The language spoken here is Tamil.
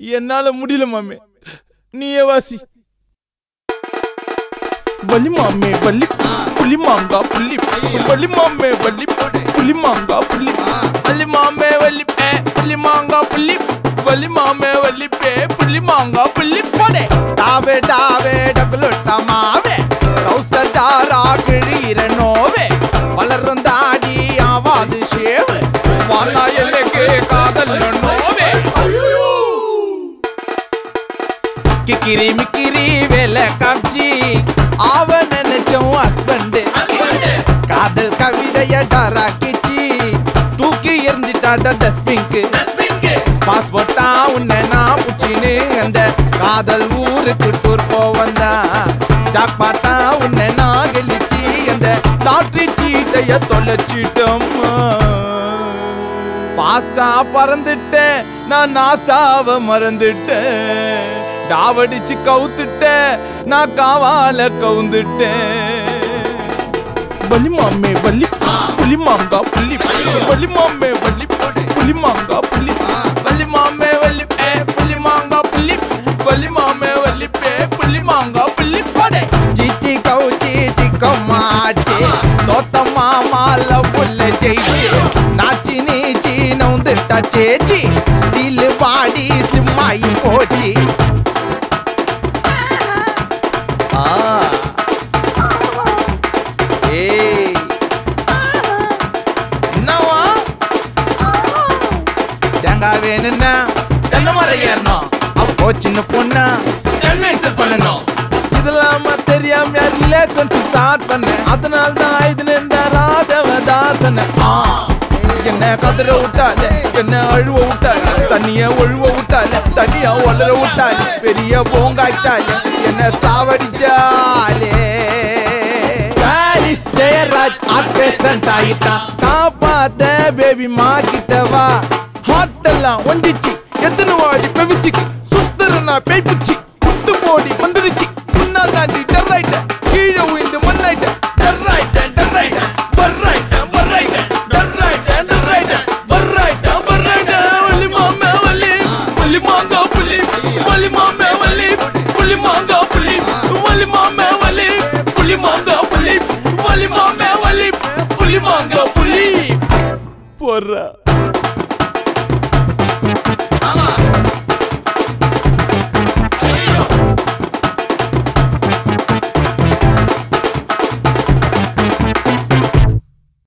என்னால முடியல மாமே, நீயே வாசி. வலி மாமே வலி புலி மாங்கா புள்ளி, வலி மாமே வலி புலி மாங்கா புள்ளி, வலி மாமே வலி புலி மாங்கா புள்ளி, வலி மாமே வலி புலி மாங்கா புள்ளி. போடே டாவே டாவே டபுளுட்ட மாவே கௌசடாரா கிழீர நோவே வளரும் தாடி ஆவாது ஷேவு வானா எல்லைக்கு காதல் நோவே. கிக்கிரி மிக்கிரி வேலை காட்சி அவன் நினைச்சோம் ஹஸ்பண்ட், காதல் கவிதைய டாராக்கிச்சி தூக்கி எறிஞ்சிட்டாட டஸ்பிங்க்கு. பாஸ்போர்ட்டா உன்னை நான் புச்சின்னு அந்த காதல் ஊருக்கு டூர் போவந்தா, ஜாக்பாட்டா உன்னை நான் கெளிச்சி அந்த லாட்ரி சீட்டைய தொலைச்சிட்டோம். பாஸ்டா பறந்துட்டேன் நான் நாஸ்டாவ மறந்துட்டேன், டாவடிச்சு கவுத்துட்டேன் நான் காவால கவுந்துட்டேன். வலி மாமே வலி புலி மாங்கா புள்ளி, வலி மாமே வலி புலி மாங்கா புள்ளி, வலி மாமே வலி புலி மாங்கா புள்ளி, வலி மாமே வலி புலி மாங்கா புள்ளி. போடே சீச்சி கவுச்சி சிக்கம்மாச்சி தோத்தம்மா மால புல்ல ஜெயிச்சி நாச்சி நீச்சி நவுந்துட்டா சேச்சி ஸ்டீல் பாடி ஸ்லிம்மாயி போச்சி. வேணும்னா தென்னை மரம் ஏறணும், அப்போ சின்ன பொண்ணா என்ன இன்சல்ட் பண்ணணும். இதெல்லாம தெரியாம ரிலேஷன்ஷிப் ஸ்டார்ட் பண்ணேன், அதனால தான் இது இந்த ராதவதாசன. என்ன கதற விட்டாலே என்ன அழுவ விட்டாலே, தண்ணிய ஒழுவ விட்டாலே தண்ணியா வளர விட்டாலே, பெரிய போங்காய்ட்டாலே என்ன சாவடிச்சாலே. ஜெயராஜ் ஆர்டிஸ்ட் ஆயிட்டா காப்பாத்த பேபி மாக்கிட்டவா. ஹாட்டெல்லாம் ஒண்டிச்சு எத்தனை வாடி பெவிச்சிக்கு சுத்தரனா பேய்ப்புச்சி புட்டு போடி வந்துருச்சு முன்னா தாண்டி டர்ரைட்ட கீழே உயிந்து மண்ணாயிட்ட டர்ரைட்ட டர்ரைட்ட பர்ரைட்ட பர்ரைட்ட டர்ரைட்ட டர்ரைட்ட பர்ரைட்ட பர்ரைட்ட. வலி மாமே வலி வலி மாங்கா புலி, வலி மாமே வலி புலி மாங்கா புலி, வலி மாமே வலி புலி மாங்கா புலி, வலி மாமே வலி புலி மாங்கா புலி. போறா